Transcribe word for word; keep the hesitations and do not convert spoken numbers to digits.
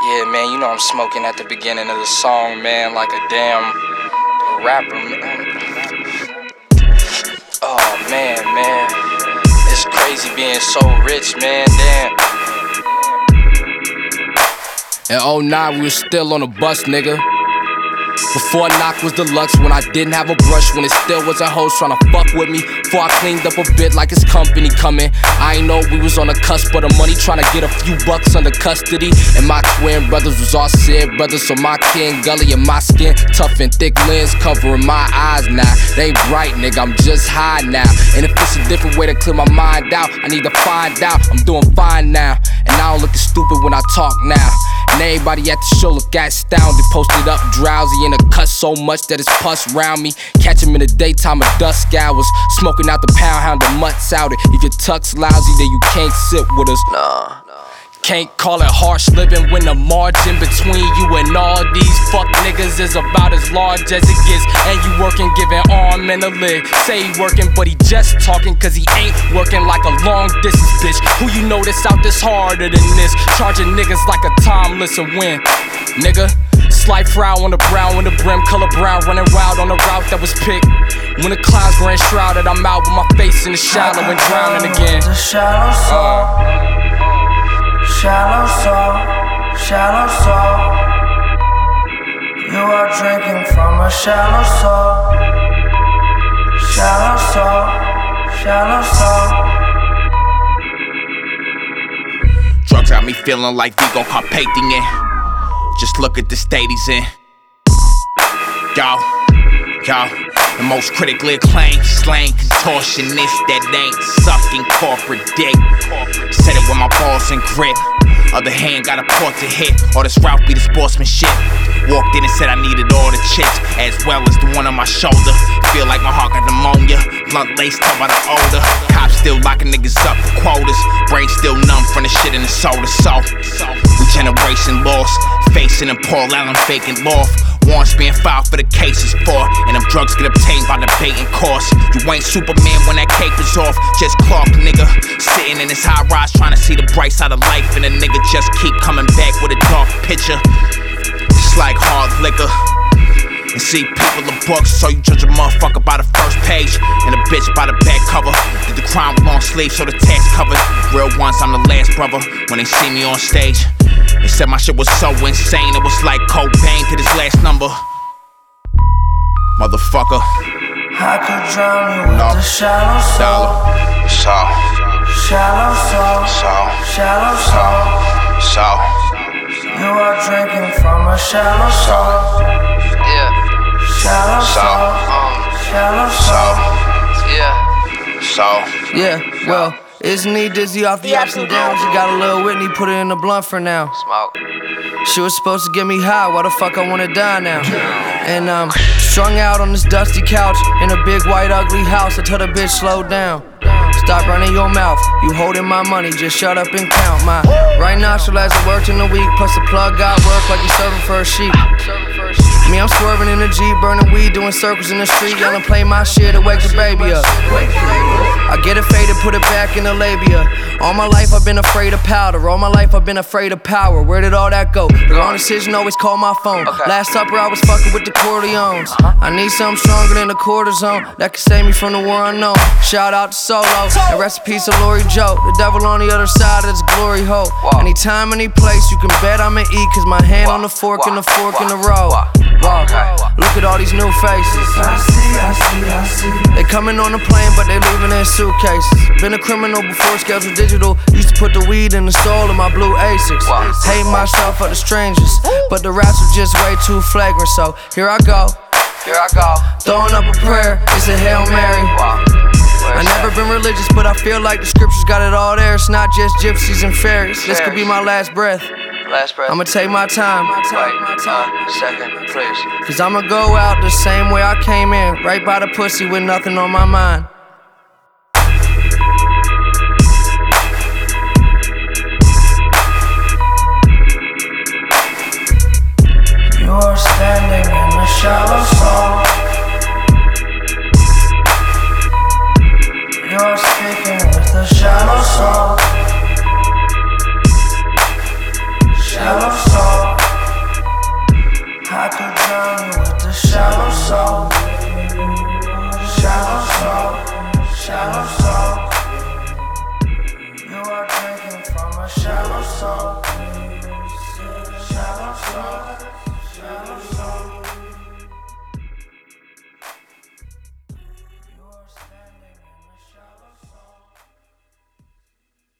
Yeah, man, you know I'm smoking at the beginning of the song, man, like a damn rapper, man. Oh, man, man. It's crazy being so rich, man, damn. In oh nine, we was still on the bus, nigga. Before knock was deluxe, when I didn't have a brush, when it still wasn't hoes tryna fuck with me. Before I cleaned up a bit like it's company coming. I ain't know we was on the cusp of the money, tryna get a few bucks under custody. And my twin brothers was all said brothers, so my kin gully and my skin tough and thick lens covering my eyes now. They ain't bright, nigga, I'm just high now. And if it's a different way to clear my mind out, I need to find out. I'm doing fine now, and I don't look as stupid when I talk now. And everybody at the show look astounded, posted up drowsy in a cut so much that it's pus round me. Catch him in the daytime of dusk hours, smoking out the pound, hound the mutts out it. If your tuck's lousy, then you can't sit with us. Nah. Can't call it harsh living when the margin between you and all these fuck niggas is about as large as it gets. And you working, giving arm and a leg. Say he working, but he just talking cause he ain't working like a long distance bitch. Who you know that's out this harder than this? Charging niggas like a timeless a win, nigga. Slight frown on the brown, when the brim color brown, running wild on the route that was picked. When the clouds were enshrouded, I'm out with my face in the shallow and drowning again. The shallow soul. Shallow soul, shallow soul. You are drinking from a shallow soul. Shallow soul, shallow soul. Drugs got me feeling like Vigo Carpathian. Just look at the state he's in. Yo, yo, the most critically acclaimed slang contortionist that ain't sucking corporate dick. Said it with my balls and grip. Other hand got a port to hit. All this route be the sportsmanship. Walked in and said I needed all the chicks, as well as the one on my shoulder. Feel like my heart got pneumonia. Blunt laced up by the odor. Cops still locking niggas up for quotas. Brain still numb from the shit in the soda. So, we generation lost. Facing and Paul Allen faking loft. Warrants being filed for the cases for, and them drugs get obtained by the baiting course. You ain't Superman when that cape is off. Just Clark, nigga, sitting in his high rise trying to see the bright side of life, and a nigga just keep coming back with a dark picture. It's like hard liquor. And see people in books, so you judge a motherfucker by the first page and a bitch by the back cover. Did the crime with long sleeves so the tax covered. Real ones, I'm the last brother when they see me on stage. They said my shit was so insane, it was like Cobain to this last number. Motherfucker. I could drown you with no. the shallow soul. So, shallow soul. so, shallow soul. so. You are drinking from a shallow soul. Yeah. Shallow So, soul. Um, Shallow so, soul. yeah. so. Yeah, well, it's knee dizzy off the ups and downs. You got a little Whitney, put it in the blunt for now. Smoke. She was supposed to get me high, why the fuck I wanna die now? And um, strung out on this dusty couch in a big white ugly house. I tell the bitch slow down. Stop running your mouth, you holding my money, just shut up and count. My right nostril as it worked in the week, plus the plug got work like you serving for a sheep. Me, I'm swerving in the Jeep, burning weed, doing circles in the street, yelling play my shit to wake the baby up. I get it faded, put it back in the labia. All my life I've been afraid of powder, all my life I've been afraid of power. Where did all that go? The wrong decision always call my phone. Last supper I was fucking with the Corleones. I need something stronger than the cortisone that can save me from the war unknown. Shout out to Solo, and rest in peace to Lori Joe. The devil on the other side of this glory hole. Anytime, any place, you can bet I'ma eat, cause my hand on the fork and the fork in the road. Wow. Look at all these new faces. I see, I see, I see. They coming on the plane, but they leaving in suitcases. Been a criminal before scales were digital. Used to put the weed in the soul of my blue Asics. Hate myself for the strangers, but the raps were just way too flagrant. So here I go, Here I go. throwing up a prayer, it's a Hail Mary. I never been religious, but I feel like the scriptures got it all there. It's not just gypsies and fairies. This could be my last breath. Last breath. I'ma take my time. Wait a second, please. Cause I'ma go out the same way I came in, right by the pussy with nothing on my mind. You are standing in the shallow soul. You are speaking with the shallow soul. Shallow soul. from a shallow soul. Shallow soul, shallow soul.